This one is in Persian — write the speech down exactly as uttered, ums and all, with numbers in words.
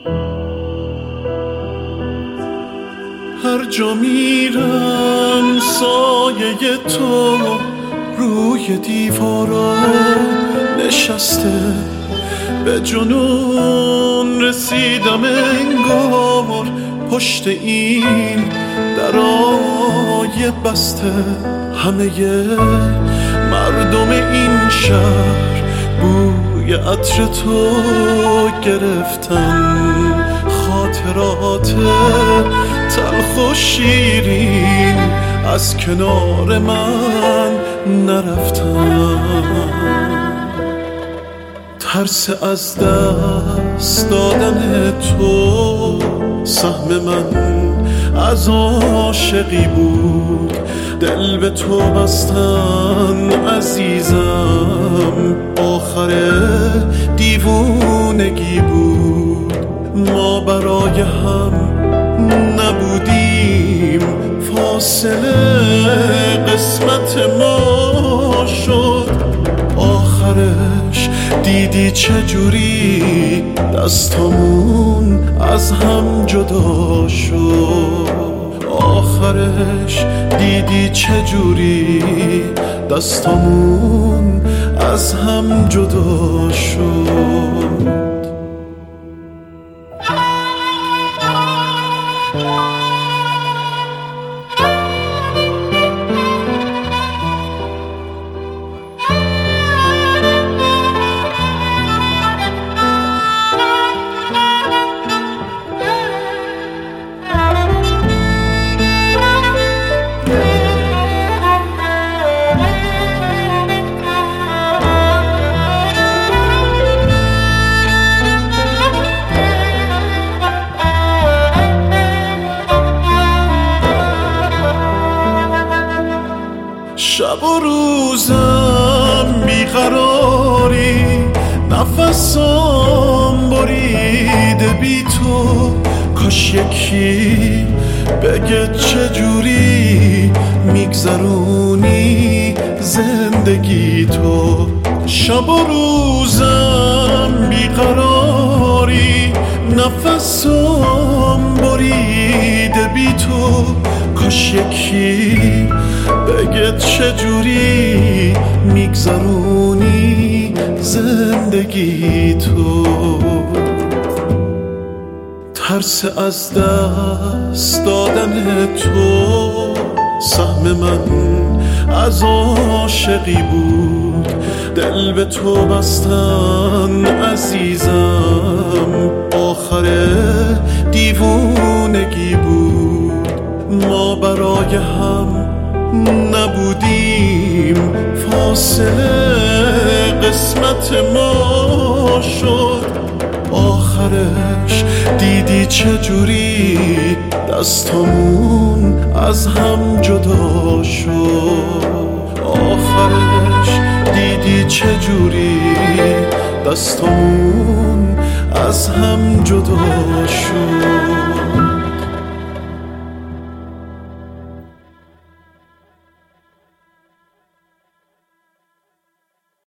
هر جا میرم سایه تو روی دیوارا نشسته، به جنون رسیدم انگار پشت این درای بسته. همه مردم این شهر بوی عطر تو گرفتن، خاطرات تلخ و شیرین از کنار من نرفتن. ترس از دست دادن تو سهم من از عاشقی بود، دل به تو بستن عزیزم آخر دیوونگی بود. ما برای هم نبودیم، فاصله قسمت ما شد. آخرش دیدی چجوری دستامون از هم جدا شد. آخرش دیدی چجوری دستامون از هم جدا شد. شب و روزم بیقراری، نفسم بریده بی تو. کاش یکی بگه چجوری میگذرونی زندگی تو. شب و روزم بیقراری، نفسم بریده بی تو. کاش یکی بگه چجوری میگذرونی زندگی تو. ترس از دست دادن تو سهم من از عاشقی بود، دل به تو بستن عزیزم آخر دیوونگی بود. ما برای هم نبودیم، فاصله قسمت ما شد. آخرش دیدی چجوری دستامون از هم جدا شد. آخرش دیدی چجوری دستامون از هم جدا شد.